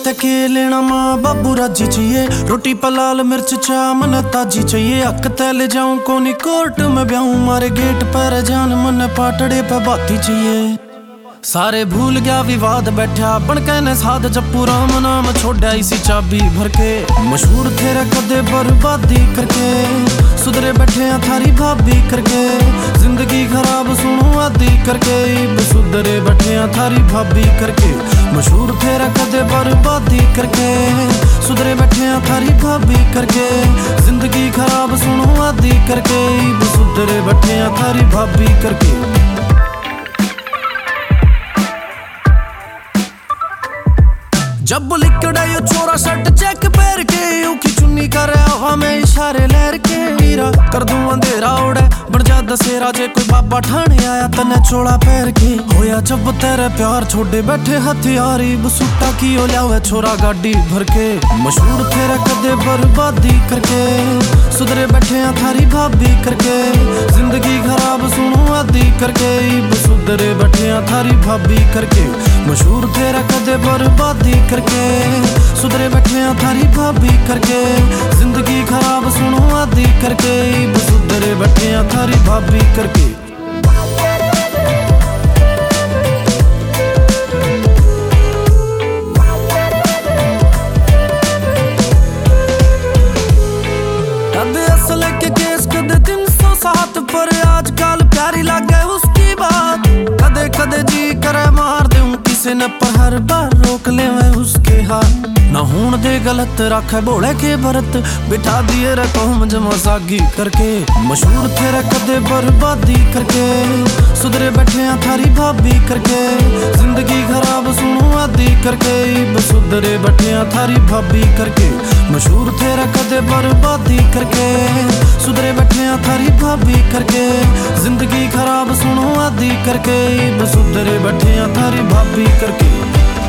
ते के लेना माँ बाबू राजी चाहिए, रोटी पर लाल मिर्च चा मन ताजी चाहिए। हक ते ले जाऊं कोनी कोर्ट में ब्याऊं, मारे गेट पर जान मन पाटड़े पे बाती चाहिए। सारे भूल गया विवाद बैठा बन कहने साध जप्पू राम नाम छोड़ा इसी चाबी भर के। मशहूर तेरे कदे बर्बादी करके, सुधरे बैठे थारी भाभी करके। जिंदगी खराब सुनो आदि करके, सुधरे बैठे थारी भाभी करके। मशहूर तेरा कदे बर्बादी करके, सुधरे बैठे थारी भाभी करके। जिंदगी खराब सुनो आदि करके, सुधरे बैठे थारी भाभी करके। जब लिकड़ा यो छोरा शर्ट चेक पैर के, ऊखी चुन्नी कर हमें इशारे लहर के। हीरा कर दूं अंधेरा ओढ़े बन जा दसेरा, जे कोई बाबा ठाणे आया तने चोला पैर के। होया जब तेरे प्यार छोड़े बैठे हथियारी, बसूटा की ओ लियावे छोरा गाड़ी भर के। मशहूर तेरे कदे बर्बादी करके, सुधरे बैठे थारी भाभी करके। जिंदगी खराब सुनो आदि करके, सुधरे बैठे थारी भाभी करके। मशहूर तेरा कदे बर्बादी करके, सुधरे बैठे थारी भाभी करके। जिंदगी खराब सुनो आदि करके, सुधरे बैठे थारी भाभी करके। कदे असल के केस कदे 307 पर, आजकल प्यारी लागे उसकी बात। कदे कदे जी करे मार दूं किसी ने, पर हर बार रोक ले मैं उसके हाथ। ना हूं दे गलत राखे बोले के भरत, बिठा दिए रे कौम जमा सागी करके। मशहूर तेरे कदे बर्बादी करके, सुधरे बैठे थारी भाभी करके। जिंदगी खराब सुनो आदि करके, सुधरे बैठे थारी भाभी करके। मशहूर तेरा कदे बर्बादी करके, सुधरे बैठे थारी भाभी करके। जिंदगी खराब सुनो आदि करके, सुधरे बैठे थारी भाभी करके।